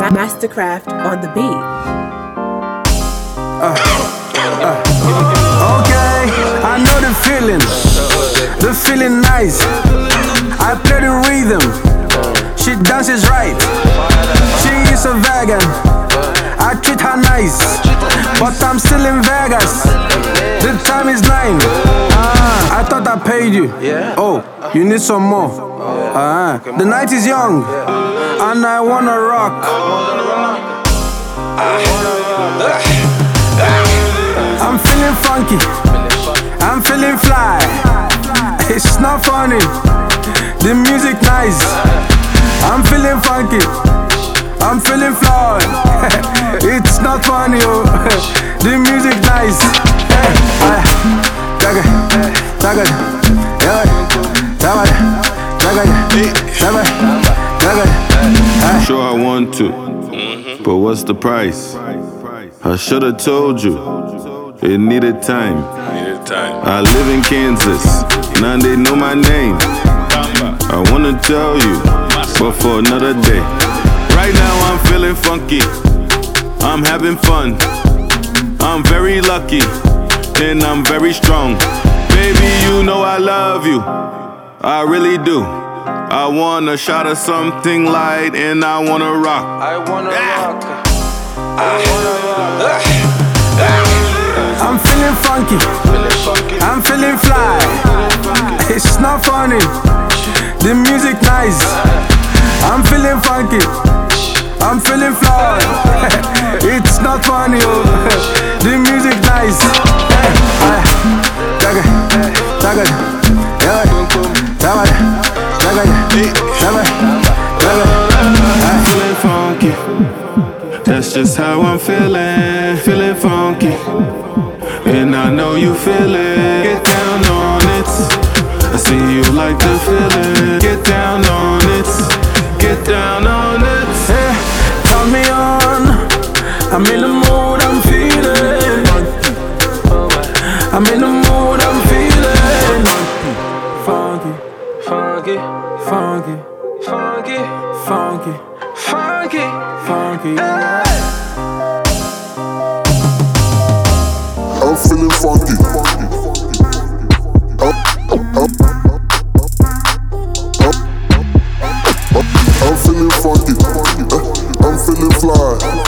Mastercraft on the beat. Okay, I know the feeling. The feeling nice. I play the rhythm. She dances right. She is a vegan. I treat her nice, but I'm still in Vegas. The time is 9. I thought I paid you. Oh, you need some more. The night is young, and I wanna rock. I'm feeling funky. I'm feeling fly. It's not funny. The music nice. I'm feeling funky. I'm feeling fly. It's not funny, oh. The music nice. Sure I want to, but what's the price? I should've told you, it needed time. I live in Kansas, now they know my name. I wanna tell you, but for another day. Right now I'm feeling funky, I'm having fun. I'm very lucky, and I'm very strong. Baby, you know I love you, I really do. I want a shot of something light, and I wanna rock. I'm feeling funky, I'm feeling fly. It's not funny, the music nice. I'm feeling funky, I'm feeling fly. It's not funny, oh. The music nice. Feeling funky, that's just how I'm feeling. Feeling funky, and I know you feel it. Get down on it, I see you like the feeling. Get down on it, get down on it. Hey, turn me on, I'm in the mood, I'm feeling. I'm in the mood, I'm feeling. Funky, funky, funky, funky, funky, funky, funky. I'm feeling funky. I'm feeling funky. I'm feeling fly.